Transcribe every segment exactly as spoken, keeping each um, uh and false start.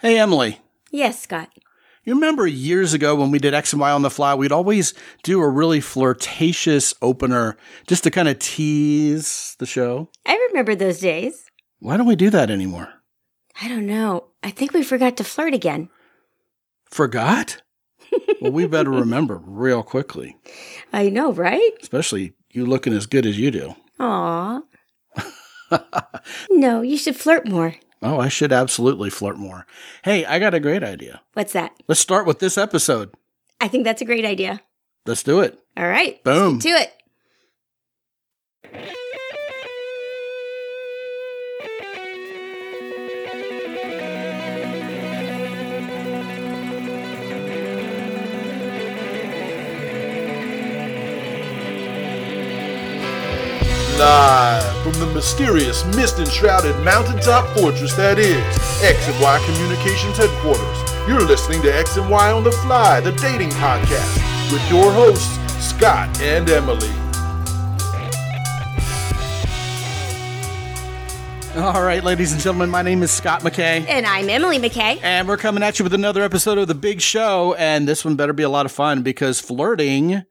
Hey, Emily. Yes, Scott. You remember years ago when we did X and Y on the Fly, we'd always do a really flirtatious opener just to kind of tease the show? I remember those days. Why don't we do that anymore? I don't know. I think we forgot to flirt again. Forgot? Well, we better remember real quickly. I know, right? Especially you looking as good as you do. Aw. No, you should flirt more. Oh, I should absolutely flirt more. Hey, I got a great idea. What's that? Let's start with this episode. I think that's a great idea. Let's do it. All right. Boom. Let's get to it. Live from the mysterious, mist-enshrouded mountaintop fortress that is X and Y Communications Headquarters, you're listening to X and Y on the Fly, the dating podcast, with your hosts, Scott and Emily. All right, ladies and gentlemen, my name is Scott McKay. And I'm Emily McKay. And we're coming at you with another episode of The Big Show, and this one better be a lot of fun because flirting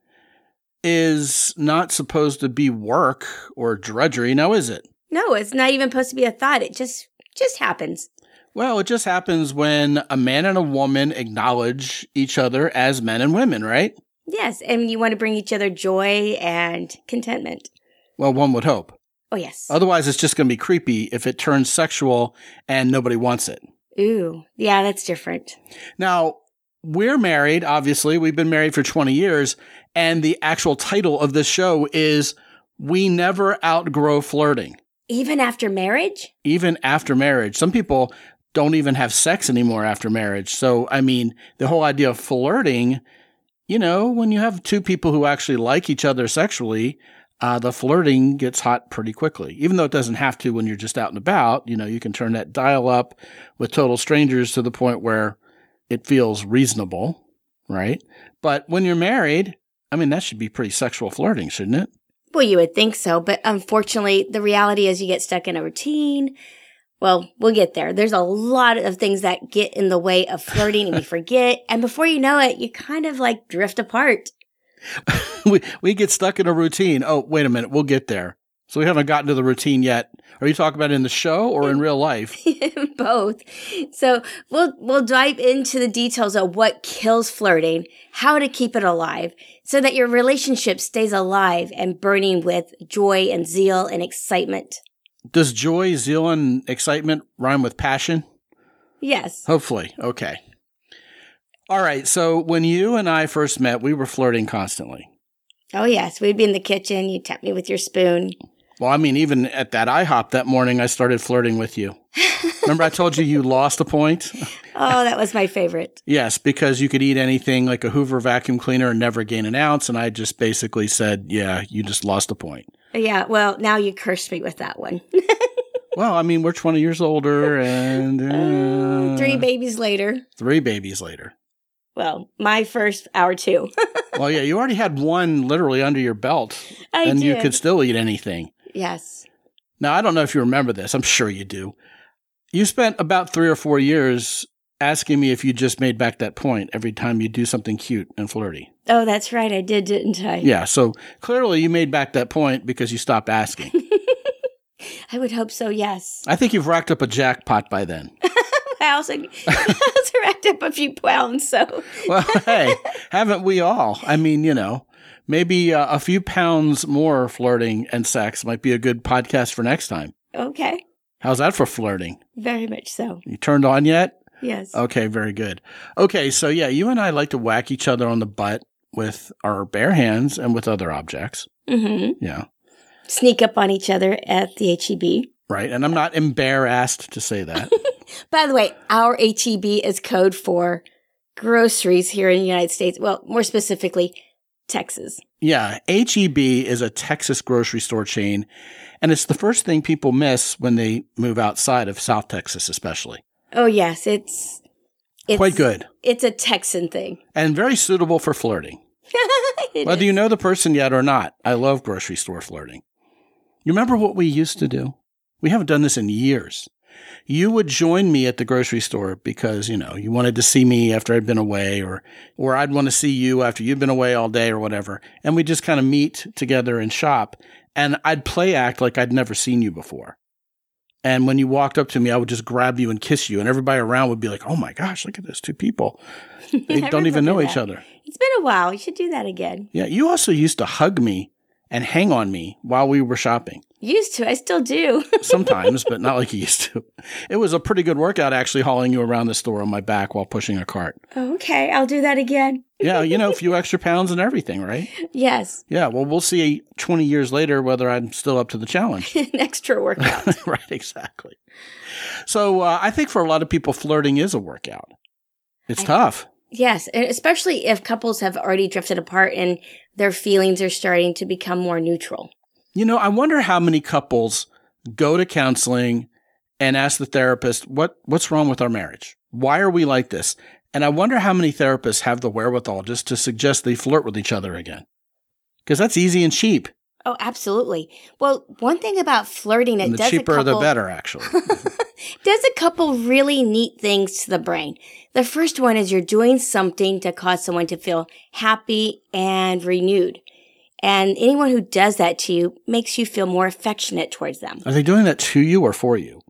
is not supposed to be work or drudgery, now is it? No, it's not even supposed to be a thought. It just just happens. Well, it just happens when a man and a woman acknowledge each other as men and women, right? Yes, and you want to bring each other joy and contentment. Well, one would hope. Oh, yes. Otherwise, it's just going to be creepy if it turns sexual and nobody wants it. Ooh, yeah, that's different. Now, we're married, obviously. We've been married for twenty years. And the actual title of this show is We Never Outgrow Flirting. Even after marriage? Even after marriage. Some people don't even have sex anymore after marriage. So, I mean, the whole idea of flirting, you know, when you have two people who actually like each other sexually, uh, the flirting gets hot pretty quickly. Even though it doesn't have to when you're just out and about. You know, you can turn that dial up with total strangers to the point where it feels reasonable, right? But when you're married, I mean, that should be pretty sexual flirting, shouldn't it? Well, you would think so, but unfortunately, the reality is you get stuck in a routine. Well, we'll get there. There's a lot of things that get in the way of flirting and we forget. And before you know it, you kind of like drift apart. we we get stuck in a routine. Oh, wait a minute. We'll get there. So we haven't gotten to the routine yet. Are you talking about in the show or in real life? Both. So we'll we'll dive into the details of what kills flirting, how to keep it alive, so that your relationship stays alive and burning with joy and zeal and excitement. Does joy, zeal, and excitement rhyme with passion? Yes. Hopefully. Okay. All right. So when you and I first met, we were flirting constantly. Oh, yes. We'd be in the kitchen. You'd tap me with your spoon. Well, I mean, even at that IHOP that morning, I started flirting with you. Remember I told you you lost a point? Oh, that was my favorite. Yes, because you could eat anything like a Hoover vacuum cleaner and never gain an ounce. And I just basically said, yeah, you just lost a point. Yeah, well, now you cursed me with that one. Well, I mean, we're twenty years older and... Uh, uh, three babies later. Three babies later. Well, my first hour too. Well, yeah, you already had one literally under your belt. I and did. You could still eat anything. Yes. Now, I don't know if you remember this. I'm sure you do. You spent about three or four years asking me if you just made back that point every time you do something cute and flirty. Oh, that's right. I did, didn't I? Yeah, so clearly you made back that point because you stopped asking. I would hope so, yes. I think you've racked up a jackpot by then. I also, I also racked up a few pounds, so. Well, hey, haven't we all? I mean, you know. Maybe uh, a few pounds more flirting and sex might be a good podcast for next time. Okay. How's that for flirting? Very much so. You turned on yet? Yes. Okay, very good. Okay, so yeah, you and I like to whack each other on the butt with our bare hands and with other objects. Mm-hmm. Yeah. Sneak up on each other at the H E B. Right, and I'm not embarrassed to say that. By the way, our H E B is code for groceries here in the United States. Well, more specifically, Texas. Yeah, H E B is a Texas grocery store chain, and it's the first thing people miss when they move outside of South Texas, especially. Oh, yes, it's... it's quite good. It's a Texan thing. And very suitable for flirting. Whether is. you know the person yet or not, I love grocery store flirting. You remember what we used to do? We haven't done this in years. You would join me at the grocery store because, you know, you wanted to see me after I'd been away, or or I'd want to see you after you'd been away all day or whatever. And we just kind of meet together and shop. And I'd play act like I'd never seen you before. And when you walked up to me, I would just grab you and kiss you. And everybody around would be like, oh my gosh, look at those two people. They don't even know each other. It's been a while. You should do that again. Yeah. You also used to hug me and hang on me while we were shopping. Used to. I still do. Sometimes, but not like you used to. It was a pretty good workout, actually, hauling you around the store on my back while pushing a cart. Oh, okay. I'll do that again. Yeah. You know, a few extra pounds and everything, right? Yes. Yeah. Well, we'll see twenty years later whether I'm still up to the challenge. An extra workout. Right. Exactly. So uh, I think for a lot of people, flirting is a workout. It's I- tough. Yes, and especially if couples have already drifted apart and their feelings are starting to become more neutral. You know, I wonder how many couples go to counseling and ask the therapist, what what's wrong with our marriage? Why are we like this? And I wonder how many therapists have the wherewithal just to suggest they flirt with each other again. Because that's easy and cheap. Oh, absolutely. Well, one thing about flirting, it and the does cheaper a couple, the better, actually. does a couple really neat things to the brain. The first one is you're doing something to cause someone to feel happy and renewed. And anyone who does that to you makes you feel more affectionate towards them. Are they doing that to you or for you?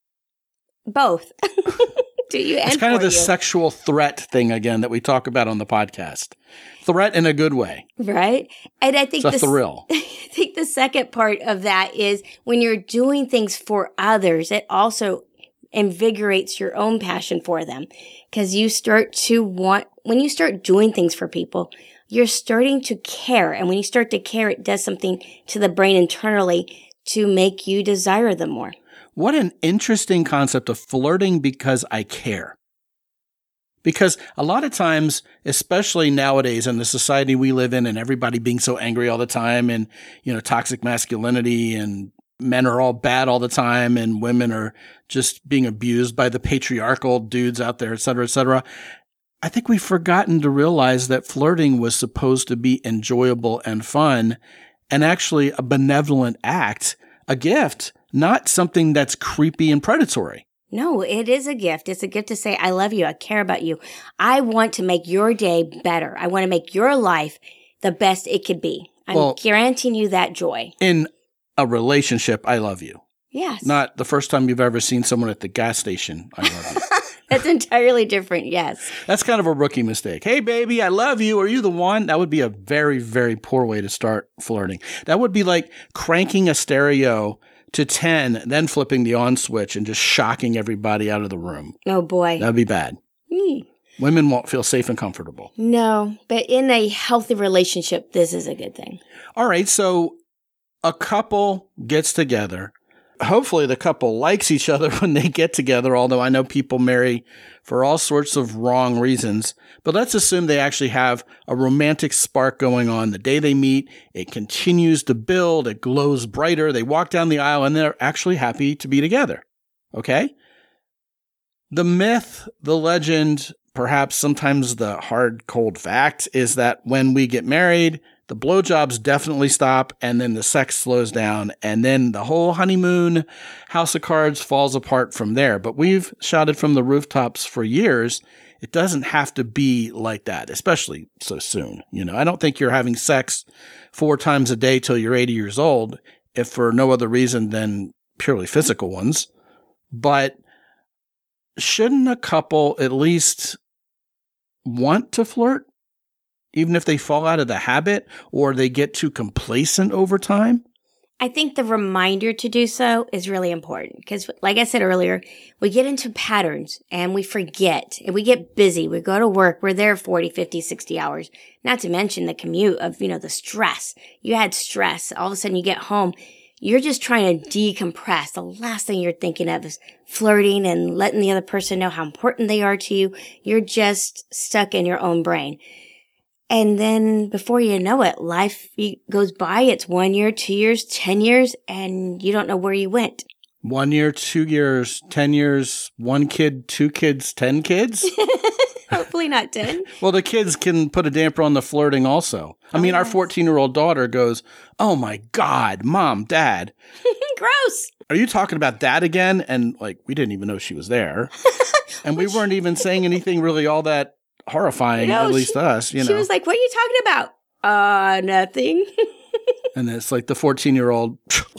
Both. To you and It's kind of for the you. sexual threat thing again that we talk about on the podcast. Threat in a good way. Right? And I think It's a the, thrill. I think the second part of that is when you're doing things for others, it also invigorates your own passion for them. Because you start to want, when you start doing things for people, you're starting to care. And when you start to care, it does something to the brain internally to make you desire them more. What an interesting concept of flirting because I care. Because a lot of times, especially nowadays in the society we live in and everybody being so angry all the time and, you know, toxic masculinity and men are all bad all the time and women are just being abused by the patriarchal dudes out there, et cetera, et cetera. I think we've forgotten to realize that flirting was supposed to be enjoyable and fun and actually a benevolent act, a gift, not something that's creepy and predatory. No, it is a gift. It's a gift to say, I love you. I care about you. I want to make your day better. I want to make your life the best it could be. I'm well, guaranteeing you that joy. In a relationship, I love you. Yes. Not the first time you've ever seen someone at the gas station, I love you. That's entirely different, yes. That's kind of a rookie mistake. Hey, baby, I love you. Are you the one? That would be a very, very poor way to start flirting. That would be like cranking a stereo to ten, then flipping the on switch and just shocking everybody out of the room. Oh, boy. That'd be bad. Mm. Women won't feel safe and comfortable. No, but in a healthy relationship, this is a good thing. All right, so a couple gets together. Hopefully the couple likes each other when they get together, although I know people marry for all sorts of wrong reasons. But let's assume they actually have a romantic spark going on. The day they meet, it continues to build, it glows brighter. They walk down the aisle and they're actually happy to be together. Okay? The myth, the legend, perhaps sometimes the hard, cold fact is that when we get married, the blowjobs definitely stop, and then the sex slows down, and then the whole honeymoon house of cards falls apart from there. But we've shouted from the rooftops for years, it doesn't have to be like that, especially so soon. You know, I don't think you're having sex four times a day till you're eighty years old, if for no other reason than purely physical ones. But shouldn't a couple at least want to flirt? Even if they fall out of the habit or they get too complacent over time? I think the reminder to do so is really important because, like I said earlier, we get into patterns and we forget and we get busy. We go to work. We're there forty, fifty, sixty hours, not to mention the commute of, you know, the stress. You had stress. All of a sudden you get home. You're just trying to decompress. The last thing you're thinking of is flirting and letting the other person know how important they are to you. You're just stuck in your own brain. And then before you know it, life goes by. It's one year, two years, ten years, and you don't know where you went. One year, two years, ten years, one kid, two kids, ten kids? Hopefully not ten. Well, the kids can put a damper on the flirting also. I mean, Oh, our yes. fourteen-year-old daughter goes, oh my God, Mom, Dad. gross. Are you talking about that again? And like, we didn't even know she was there. And we weren't even saying anything really all that horrifying, No, at least she- to us, you know. She was like, what are you talking about? Uh, nothing. And it's like the fourteen-year-old,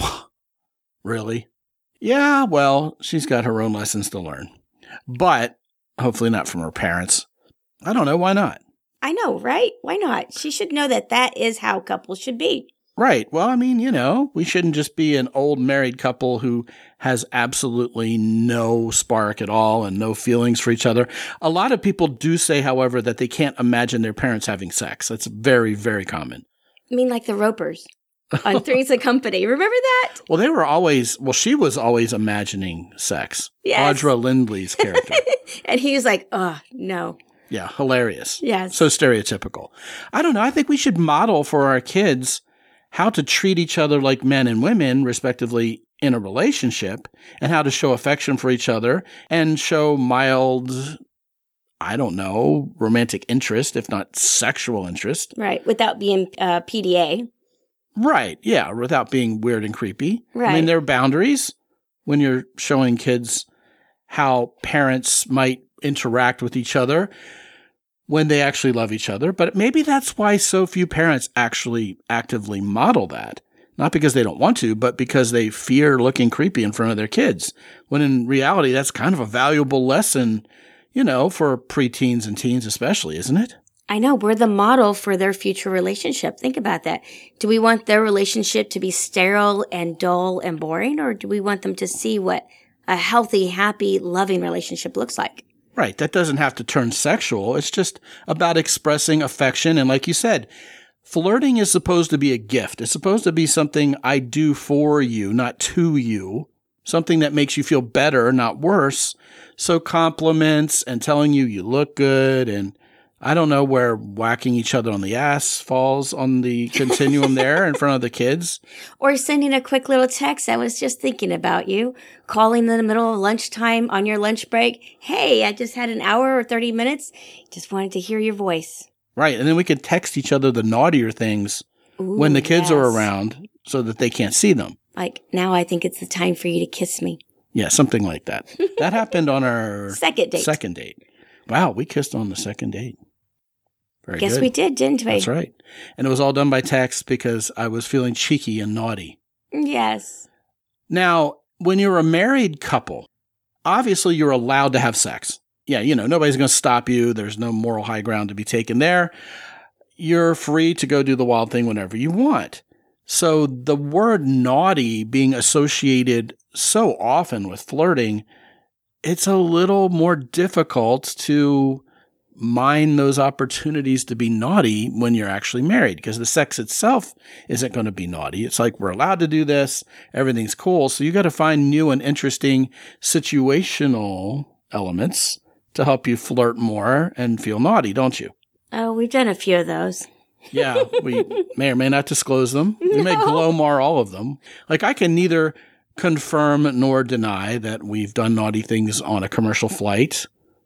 really? Yeah, well, she's got her own lessons to learn. But hopefully not from her parents. I don't know. Why not? I know, right? Why not? She should know that that is how couples should be. Right. Well, I mean, you know, we shouldn't just be an old married couple who has absolutely no spark at all and no feelings for each other. A lot of people do say, however, that they can't imagine their parents having sex. That's very, very common. I mean, like the Ropers on Three's a Company. Remember that? Well, they were always, well, she was always imagining sex. Yes. Audra Lindley's character. And he was like, oh, no. Yeah, hilarious. Yes. So stereotypical. I don't know. I think we should model for our kids how to treat each other like men and women, respectively, in a relationship, and how to show affection for each other and show mild, I don't know, romantic interest, if not sexual interest. Right. Without being uh, P D A. Right. Yeah. Without being weird and creepy. I Right. mean, there are boundaries when you're showing kids how parents might interact with each other when they actually love each other. But maybe that's why so few parents actually actively model that. Not because they don't want to, but because they fear looking creepy in front of their kids. When in reality, that's kind of a valuable lesson, you know, for preteens and teens especially, isn't it? I know. We're the model for their future relationship. Think about that. Do we want their relationship to be sterile and dull and boring? Or do we want them to see what a healthy, happy, loving relationship looks like? Right. That doesn't have to turn sexual. It's just about expressing affection. And like you said, flirting is supposed to be a gift. It's supposed to be something I do for you, not to you. Something that makes you feel better, not worse. So compliments and telling you you look good, and I don't know where whacking each other on the ass falls on the continuum there in front of the kids. Or sending a quick little text. I was just thinking about you. Calling in the middle of lunchtime on your lunch break. Hey, I just had an hour or thirty minutes. Just wanted to hear your voice. Right. And then we could text each other the naughtier things Ooh, when the kids yes. are around so that they can't see them. Like, now I think it's the time for you to kiss me. Yeah, something like that. That happened on our Second date. Second date. Wow, we kissed on the second date. Very Guess good. we did, didn't we? That's right. And it was all done by text because I was feeling cheeky and naughty. Yes. Now, when you're a married couple, obviously you're allowed to have sex. Yeah, you know, nobody's going to stop you. There's no moral high ground to be taken there. You're free to go do the wild thing whenever you want. So the word naughty being associated so often with flirting, it's a little more difficult to mine those opportunities to be naughty when you're actually married, because the sex itself isn't going to be naughty. It's like, we're allowed to do this. Everything's cool. So you got to find new and interesting situational elements to help you flirt more and feel naughty, don't you? Oh, we've done a few of those. Yeah, we may or may not disclose them. We may glow-mar all of them. Like, I can neither confirm nor deny that we've done naughty things on a commercial flight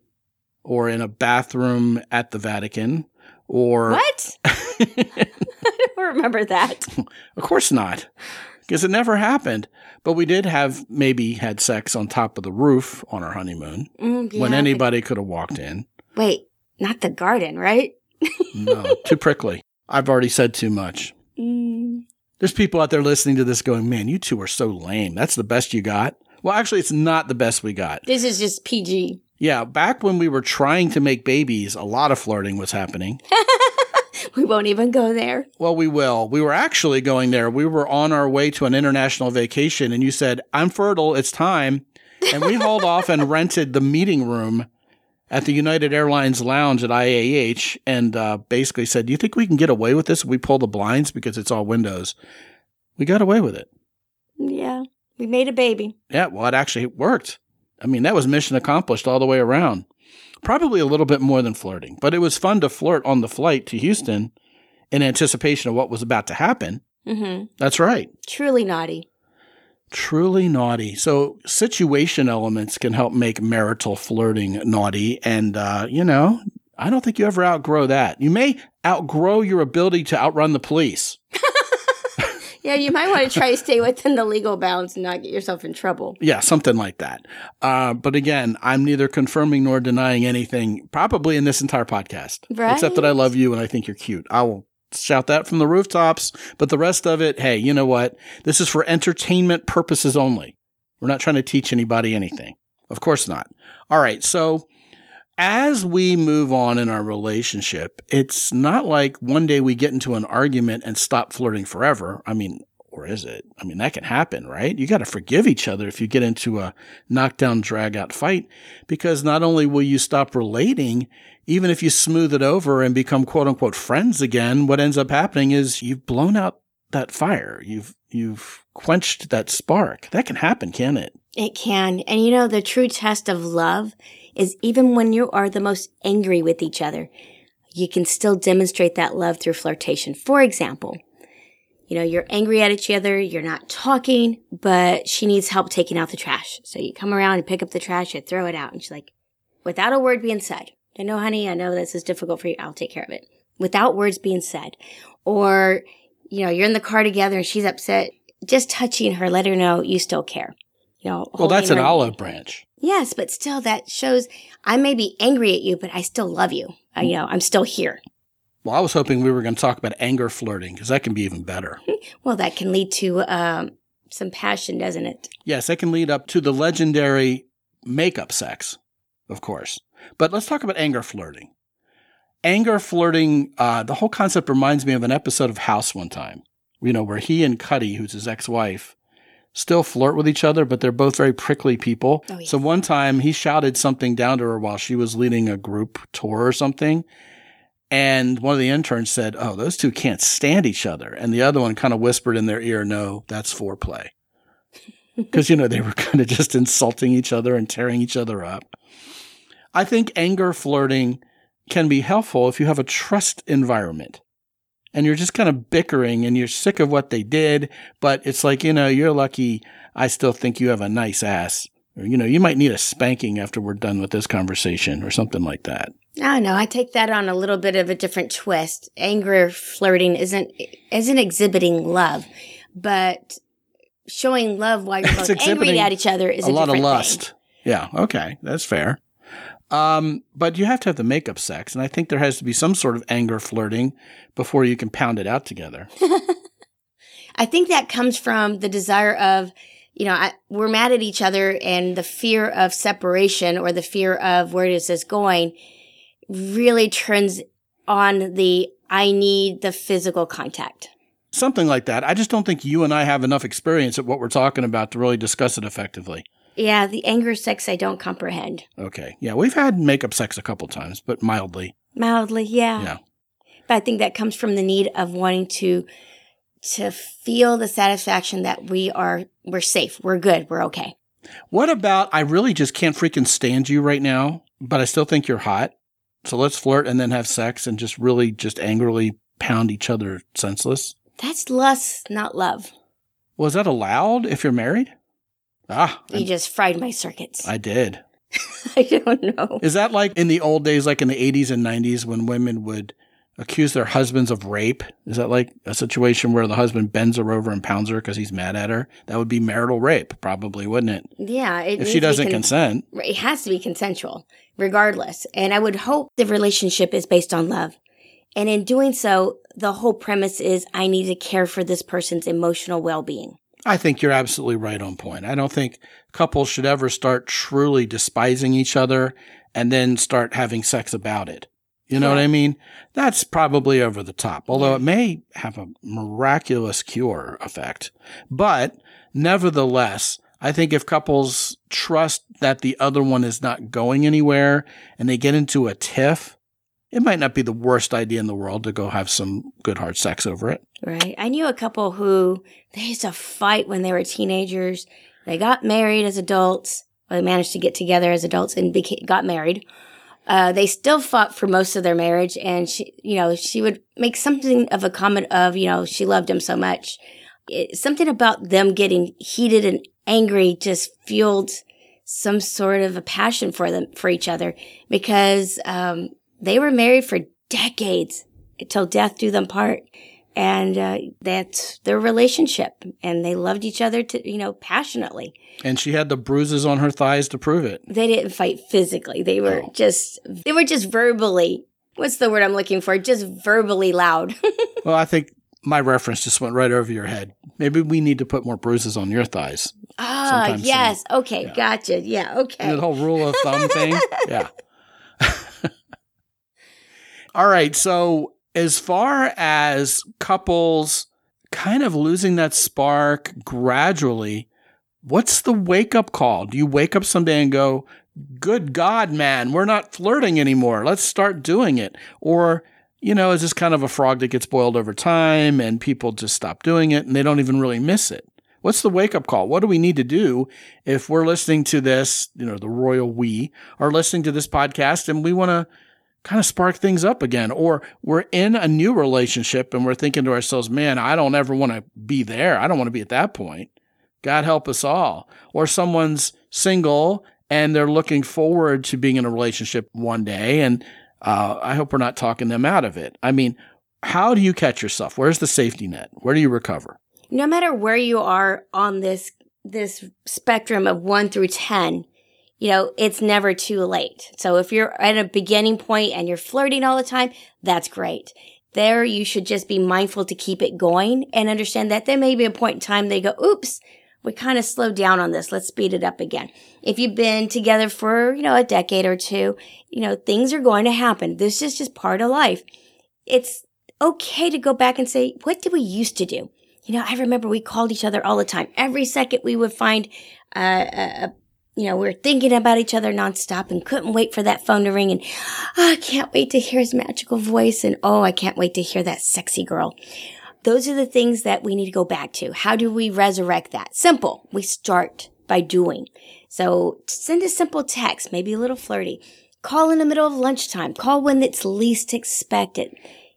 or in a bathroom at the Vatican or... What? I don't remember that. Of course not, because it never happened. But we did have maybe had sex on top of the roof on our honeymoon Mm, yeah, when I anybody could have walked in. think- Wait, not the garden, right? No, too prickly. I've already said too much. Mm. There's people out there listening to this going, man, you two are so lame. That's the best you got? Well, actually, it's not the best we got. This is just P G. Yeah, back when we were trying to make babies, a lot of flirting was happening. We won't even go there. Well, we will. We were actually going there. We were on our way to an international vacation, and you said, I'm fertile. It's time. And we hauled off and rented the meeting room at the United Airlines lounge at I A H and uh, basically said, do you think we can get away with this if we pull the blinds because it's all windows? We got away with it. Yeah, we made a baby. Yeah, well, it actually worked. I mean, that was mission accomplished all the way around. Probably a little bit more than flirting, but it was fun to flirt on the flight to Houston in anticipation of what was about to happen. Mm-hmm. That's right. Truly naughty. Truly naughty. So situation elements can help make marital flirting naughty. And, uh, you know, I don't think you ever outgrow that. You may outgrow your ability to outrun the police. Yeah, you might want to try to stay within the legal bounds and not get yourself in trouble. Yeah, something like that. Uh, but again, I'm neither confirming nor denying anything, probably in this entire podcast. Right. Except that I love you and I think you're cute. I will shout that from the rooftops. But the rest of it, hey, you know what? This is for entertainment purposes only. We're not trying to teach anybody anything. Of course not. All right, so as we move on in our relationship, it's not like one day we get into an argument and stop flirting forever. I mean, or is it? I mean, that can happen, right? You got to forgive each other if you get into a knockdown, drag out fight, because not only will you stop relating, even if you smooth it over and become quote unquote friends again, what ends up happening is you've blown out that fire. You've, you've quenched that spark. That can happen, can it? It can. And you know, the true test of love is even when you are the most angry with each other, you can still demonstrate that love through flirtation. For example, you know, you're angry at each other, you're not talking, but she needs help taking out the trash. So you come around and pick up the trash, you throw it out, and she's like, without a word being said, I know, honey, I know this is difficult for you, I'll take care of it. Without words being said. Or, you know, you're in the car together and she's upset, just touching her, let her know you still care. You know, well, that's an her. olive branch. Yes, but still that shows I may be angry at you, but I still love you. I, you know, I'm still here. Well, I was hoping we were going to talk about anger flirting because that can be even better. Well, that can lead to um, some passion, doesn't it? Yes, that can lead up to the legendary makeup sex, of course. But let's talk about anger flirting. Anger flirting, uh, the whole concept reminds me of an episode of House one time, you know, where he and Cuddy, who's his ex-wife, still flirt with each other, but they're both very prickly people. Oh, yes. So one time he shouted something down to her while she was leading a group tour or something. And one of the interns said, oh, those two can't stand each other. And the other one kind of whispered in their ear, no, that's foreplay. Because, you know, they were kind of just insulting each other and tearing each other up. I think anger flirting can be helpful if you have a trust environment. And you're just kind of bickering and you're sick of what they did, but it's like, you know, you're lucky I still think you have a nice ass. Or, you know, you might need a spanking after we're done with this conversation or something like that. I know. I take that on a little bit of a different twist. Anger flirting isn't isn't exhibiting love, but showing love while you're both angry at each other is a, a lot of lust. Thing. Yeah. Okay. That's fair. Um, but you have to have the makeup sex, and I think there has to be some sort of anger flirting before you can pound it out together. I think that comes from the desire of, you know, I, we're mad at each other, and the fear of separation or the fear of where is this going really turns on the I need the physical contact. Something like that. I just don't think you and I have enough experience at what we're talking about to really discuss it effectively. Yeah, the anger sex I don't comprehend. Okay. Yeah, we've had makeup sex a couple times, but mildly. Mildly, yeah. Yeah. But I think that comes from the need of wanting to to feel the satisfaction that we are we're safe, we're good, we're okay. What about I really just can't freaking stand you right now, but I still think you're hot. So let's flirt and then have sex and just really just angrily pound each other senseless? That's lust, not love. Was that allowed if you're married? Ah. You I, just fried my circuits. I did. I don't know. Is that like in the old days, like in the eighties and nineties when women would accuse their husbands of rape? Is that like a situation where the husband bends her over and pounds her because he's mad at her? That would be marital rape, probably, wouldn't it? Yeah. It if she doesn't con- consent. It has to be consensual, regardless. And I would hope the relationship is based on love. And in doing so, the whole premise is I need to care for this person's emotional well-being. I think you're absolutely right on point. I don't think couples should ever start truly despising each other and then start having sex about it. You know yeah. what I mean? That's probably over the top, although yeah. it may have a miraculous cure effect. But nevertheless, I think if couples trust that the other one is not going anywhere and they get into a tiff, it might not be the worst idea in the world to go have some good hard sex over it. Right. I knew a couple who they used to fight when they were teenagers. They got married as adults. Well, they managed to get together as adults and became, got married. Uh, they still fought for most of their marriage. And she, you know, she would make something of a comment of, you know, she loved him so much. It, something about them getting heated and angry just fueled some sort of a passion for them, for each other, because, um, they were married for decades until death do them part. And uh, that's their relationship. And they loved each other, to you know, passionately. And she had the bruises on her thighs to prove it. They didn't fight physically. They were oh. just, they were just verbally, what's the word I'm looking for? Just verbally loud. Well, I think my reference just went right over your head. Maybe we need to put more bruises on your thighs. Ah, yes. Soon. Okay. Yeah. Gotcha. Yeah. Okay. The whole rule of thumb thing. Yeah. All right. So as far as couples kind of losing that spark gradually, what's the wake-up call? Do you wake up someday and go, good God, man, we're not flirting anymore. Let's start doing it. Or, you know, is this kind of a frog that gets boiled over time and people just stop doing it and they don't even really miss it? What's the wake-up call? What do we need to do if we're listening to this, you know, the royal we are listening to this podcast and we want to kind of spark things up again? Or we're in a new relationship and we're thinking to ourselves, man, I don't ever want to be there. I don't want to be at that point. God help us all. Or someone's single and they're looking forward to being in a relationship one day. And uh, I hope we're not talking them out of it. I mean, how do you catch yourself? Where's the safety net? Where do you recover? No matter where you are on this, this spectrum of one through ten, you know, it's never too late. So if you're at a beginning point and you're flirting all the time, that's great. There, you should just be mindful to keep it going and understand that there may be a point in time they go, oops, we kind of slowed down on this. Let's speed it up again. If you've been together for, you know, a decade or two, you know, things are going to happen. This is just part of life. It's okay to go back and say, what did we used to do? You know, I remember we called each other all the time. Every second we would find, uh, a, you know, we were thinking about each other nonstop and couldn't wait for that phone to ring. And oh, I can't wait to hear his magical voice. And oh, I can't wait to hear that sexy girl. Those are the things that we need to go back to. How do we resurrect that? Simple. We start by doing. So send a simple text, maybe a little flirty. Call in the middle of lunchtime. Call when it's least expected.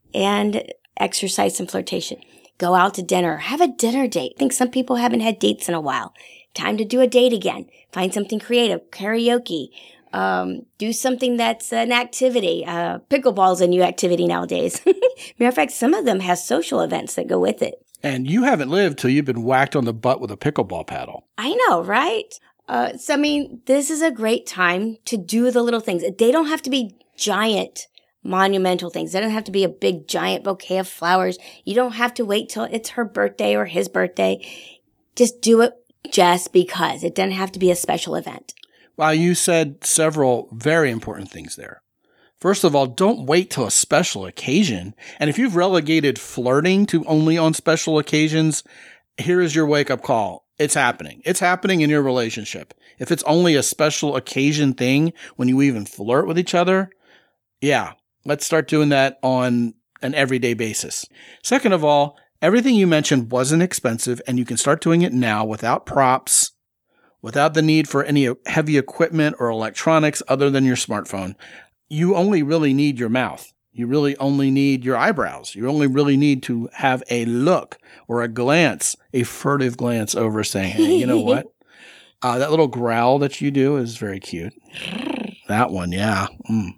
And exercise some flirtation. Go out to dinner. Have a dinner date. I think some people haven't had dates in a while. Time to do a date again. Find something creative. Karaoke. Um, do something that's an activity. Uh, pickleball's a new activity nowadays. Matter of fact, some of them have social events that go with it. And you haven't lived till you've been whacked on the butt with a pickleball paddle. I know, right? Uh, so, I mean, this is a great time to do the little things. They don't have to be giant, monumental things. They don't have to be a big, giant bouquet of flowers. You don't have to wait till it's her birthday or his birthday. Just do it just because. It doesn't have to be a special event. Well, you said several very important things there. First of all, don't wait till a special occasion. And if you've relegated flirting to only on special occasions, here is your wake-up call. It's happening. It's happening in your relationship. If it's only a special occasion thing when you even flirt with each other, yeah, let's start doing that on an everyday basis. Second of all, everything you mentioned wasn't expensive, and you can start doing it now without props, without the need for any heavy equipment or electronics other than your smartphone. You only really need your mouth. You really only need your eyebrows. You only really need to have a look or a glance, a furtive glance over saying, hey, you know what? Uh, that little growl that you do is very cute. That one, yeah. Mm.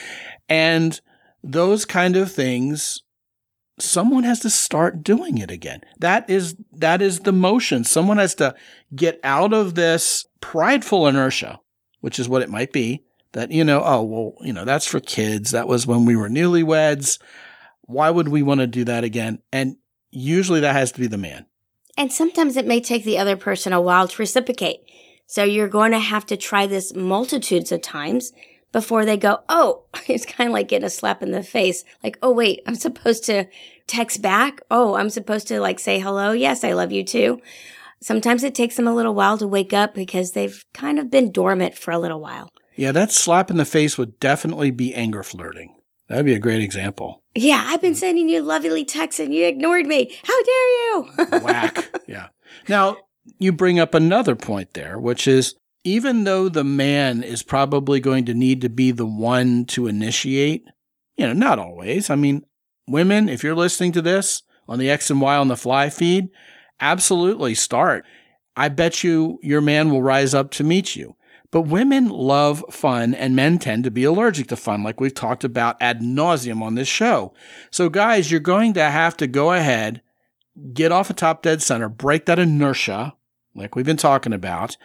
And those kind of things, someone has to start doing it again. That is, that is the motion. Someone has to get out of this prideful inertia, which is what it might be. That, you know, oh, well, you know, that's for kids. That was when we were newlyweds. Why would we want to do that again? And usually that has to be the man. And sometimes it may take the other person a while to reciprocate. So you're going to have to try this multitudes of times before they go, oh, it's kind of like getting a slap in the face. Like, oh, wait, I'm supposed to text back. Oh, I'm supposed to like say hello. Yes, I love you too. Sometimes it takes them a little while to wake up because they've kind of been dormant for a little while. Yeah, that slap in the face would definitely be anger flirting. That would be a great example. Yeah, I've been sending you lovely texts and you ignored me. How dare you? Whack. Yeah. Now, you bring up another point there, which is even though the man is probably going to need to be the one to initiate, you know, not always. I mean, women, if you're listening to this on the X and Y on the Fly feed, absolutely start. I bet you your man will rise up to meet you. But women love fun and men tend to be allergic to fun, like we've talked about ad nauseum on this show. So guys, you're going to have to go ahead, get off a top dead center, break that inertia, like we've been talking about,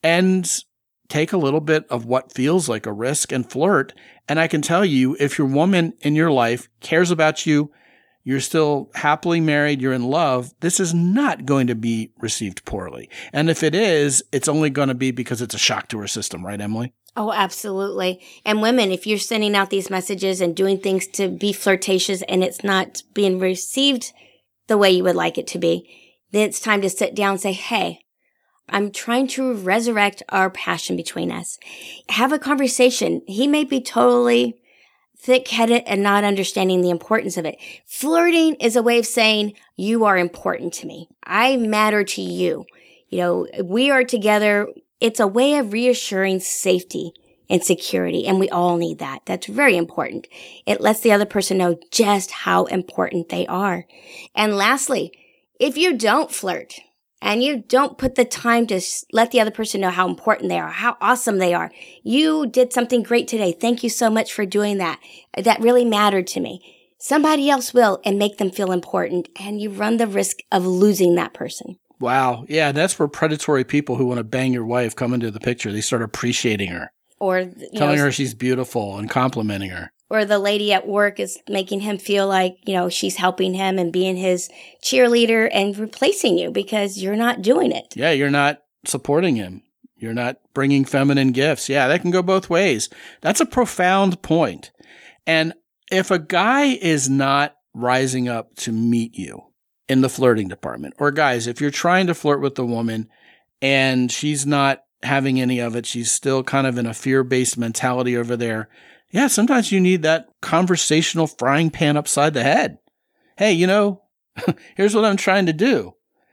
and take a little bit of what feels like a risk and flirt. And I can tell you, if your woman in your life cares about you, you're still happily married, you're in love, this is not going to be received poorly. And if it is, it's only going to be because it's a shock to her system, right, Emily? Oh, absolutely. And women, if you're sending out these messages and doing things to be flirtatious and it's not being received the way you would like it to be, then it's time to sit down and say, hey, I'm trying to resurrect our passion between us. Have a conversation. He may be totally thick-headed and not understanding the importance of it. Flirting is a way of saying, you are important to me. I matter to you. You know, we are together. It's a way of reassuring safety and security, and we all need that. That's very important. It lets the other person know just how important they are. And lastly, if you don't flirt, and you don't put the time to let the other person know how important they are, how awesome they are. You did something great today. Thank you so much for doing that. That really mattered to me. Somebody else will and make them feel important, and you run the risk of losing that person. Wow. Yeah, that's where predatory people who want to bang your wife come into the picture. They start appreciating her. Or you telling know, her she's beautiful and complimenting her. Or the lady at work is making him feel like, you know, she's helping him and being his cheerleader and replacing you because you're not doing it. Yeah, you're not supporting him. You're not bringing feminine gifts. Yeah, that can go both ways. That's a profound point. And if a guy is not rising up to meet you in the flirting department, or guys, if you're trying to flirt with a woman and she's not having any of it, she's still kind of in a fear-based mentality over there, yeah, sometimes you need that conversational frying pan upside the head. Hey, you know, here's what I'm trying to do.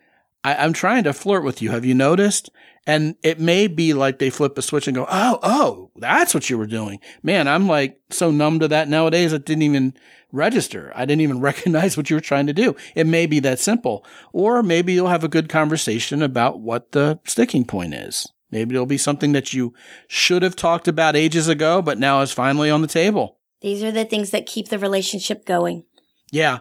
I, I'm trying to flirt with you. Have you noticed? And it may be like they flip a switch and go, oh, oh, that's what you were doing. Man, I'm like so numb to that nowadays, it didn't even register. I didn't even recognize what you were trying to do. It may be that simple. Or maybe you'll have a good conversation about what the sticking point is. Maybe it'll be something that you should have talked about ages ago, but now is finally on the table. These are the things that keep the relationship going. Yeah.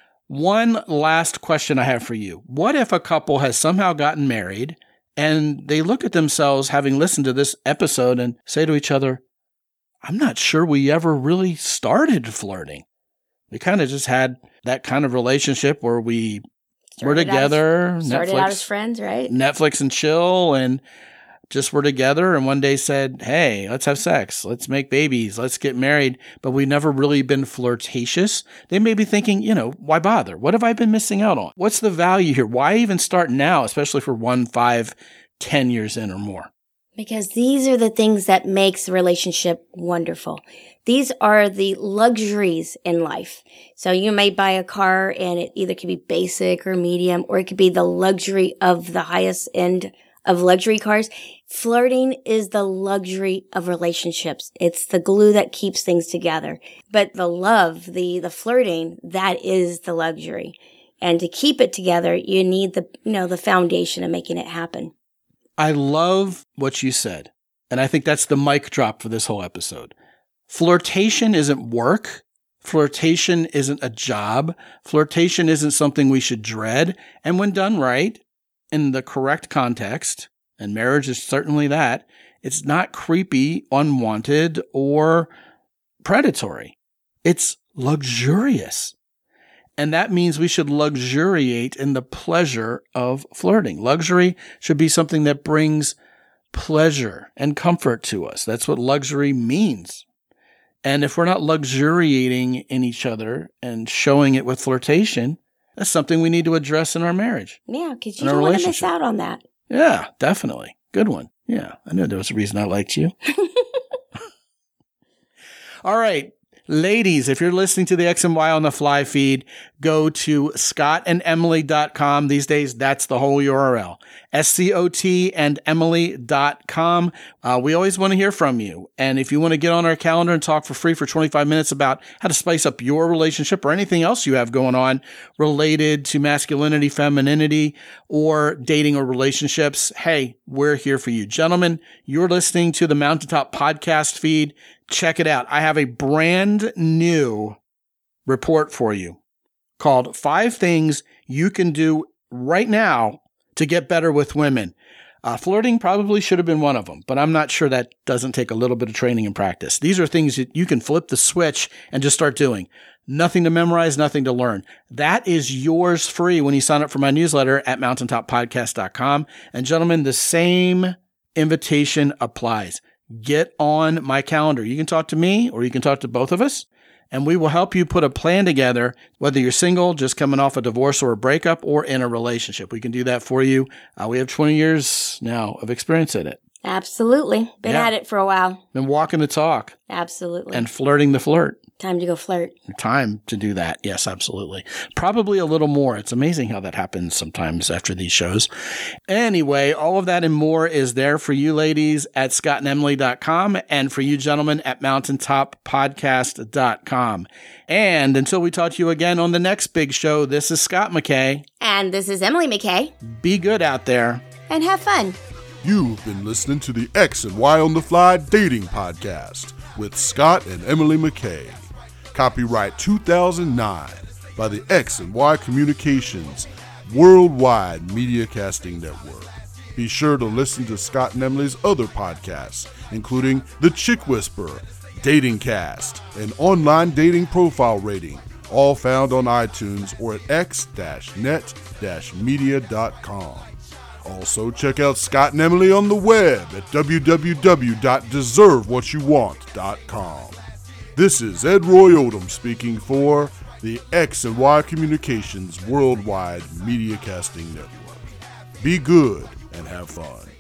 One last question I have for you. What if a couple has somehow gotten married and they look at themselves having listened to this episode and say to each other, I'm not sure we ever really started flirting. We kind of just had that kind of relationship where we started were together. Out as, started Netflix, out as friends, right? Netflix and chill and just were together and one day said, hey, let's have sex. Let's make babies. Let's get married. But we've never really been flirtatious. They may be thinking, you know, why bother? What have I been missing out on? What's the value here? Why even start now, especially for one, five, ten years in or more? Because these are the things that makes the relationship wonderful. These are the luxuries in life. So you may buy a car and it either could be basic or medium, or it could be the luxury of the highest end of luxury cars. Flirting is the luxury of relationships. It's the glue that keeps things together. But the love, the, the flirting, that is the luxury. And to keep it together, you need the, you know, the foundation of making it happen. I love what you said. And I think that's the mic drop for this whole episode. Flirtation isn't work. Flirtation isn't a job. Flirtation isn't something we should dread. And when done right, in the correct context, and marriage is certainly that, it's not creepy, unwanted, or predatory. It's luxurious. And that means we should luxuriate in the pleasure of flirting. Luxury should be something that brings pleasure and comfort to us. That's what luxury means. And if we're not luxuriating in each other and showing it with flirtation, that's something we need to address in our marriage. Yeah, because you don't want to miss out on that. Yeah, definitely. Good one. Yeah, I knew there was a reason I liked you. All right. Ladies, if you're listening to the X and Y on the Fly feed, go to scott and emily dot com. These days, that's the whole U R L. S C O T and emily dot com. Uh, we always want to hear from you. And if you want to get on our calendar and talk for free for twenty-five minutes about how to spice up your relationship or anything else you have going on related to masculinity, femininity, or dating or relationships, hey, we're here for you. Gentlemen, you're listening to the Mountaintop Podcast feed. Check it out. I have a brand new report for you called Five Things You Can Do Right Now to Get Better with Women. Uh, flirting probably should have been one of them, but I'm not sure that doesn't take a little bit of training and practice. These are things that you can flip the switch and just start doing. Nothing to memorize, nothing to learn. That is yours free when you sign up for my newsletter at mountaintop podcast dot com. And gentlemen, the same invitation applies. Get on my calendar. You can talk to me or you can talk to both of us, and we will help you put a plan together, whether you're single, just coming off a divorce or a breakup, or in a relationship. We can do that for you. Uh, we have twenty years now of experience in it. Absolutely. Been Yeah. at it for a while. Been walking the talk Absolutely. and flirting the flirt. Time to go flirt. Time to do that. Yes, absolutely. Probably a little more. It's amazing how that happens sometimes after these shows. Anyway, all of that and more is there for you ladies at scott and emily dot com and for you gentlemen at mountaintop podcast dot com. And until we talk to you again on the next big show, this is Scott McKay. And this is Emily McKay. Be good out there. And have fun. You've been listening to the X and Y on the Fly Dating Podcast with Scott and Emily McKay. Copyright two thousand nine by the X and Y Communications Worldwide Media Casting Network. Be sure to listen to Scott and Emily's other podcasts, including The Chick Whisperer, Dating Cast, and Online Dating Profile Rating, all found on iTunes or at x net media dot com. Also, check out Scott and Emily on the web at w w w dot deserve what you want dot com. This is Ed Roy Odom speaking for the X and Y Communications Worldwide Media Casting Network. Be good and have fun.